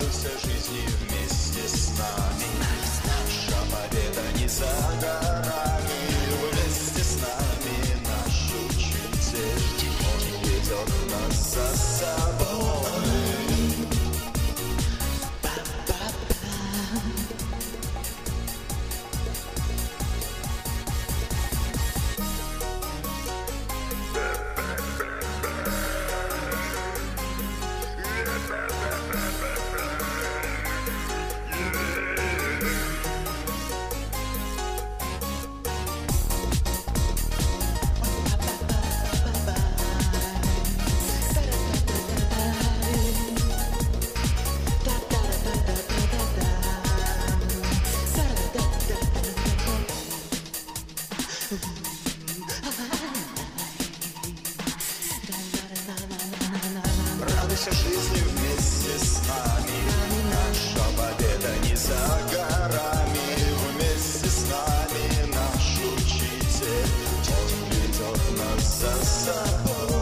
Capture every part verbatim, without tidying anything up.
Радуйся жизни вместе с нами. Наша победа не за горами. Вместе с нами наш учитель, он ведет нас за собой. Радуйся жизни вместе с нами. Наша победа не за горами. Вместе с нами наш учитель, он ведет нас за собой.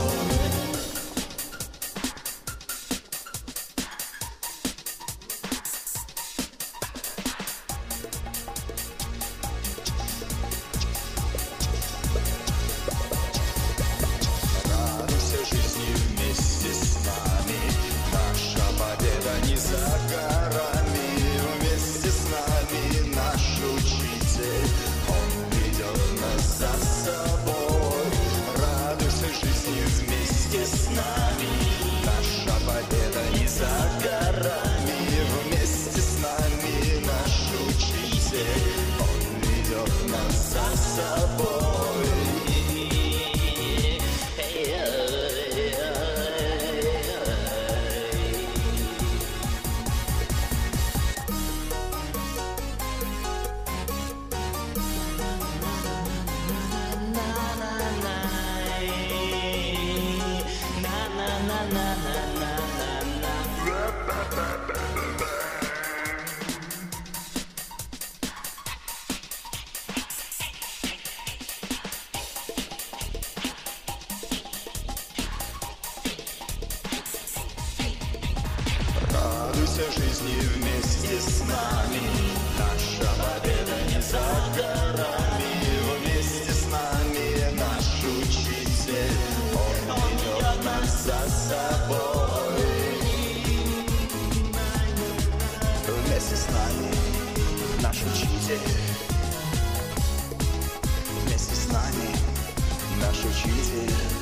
Радуйся жизни вместе с нами. Наша победа не за горами. Вместе с нами наш учитель, он ведет нас за собой. Радуйся жизни вместе с нами. Наша победа не за горами. Вместе с нами наш учитель, он ведет нас за собой. Радуйся жизни вместе с нами. Наша победа не за горами. Вместе с нами наш учитель, он ведет нас за собой. Вместе с нами наш учитель. Вместе с нами наш учитель.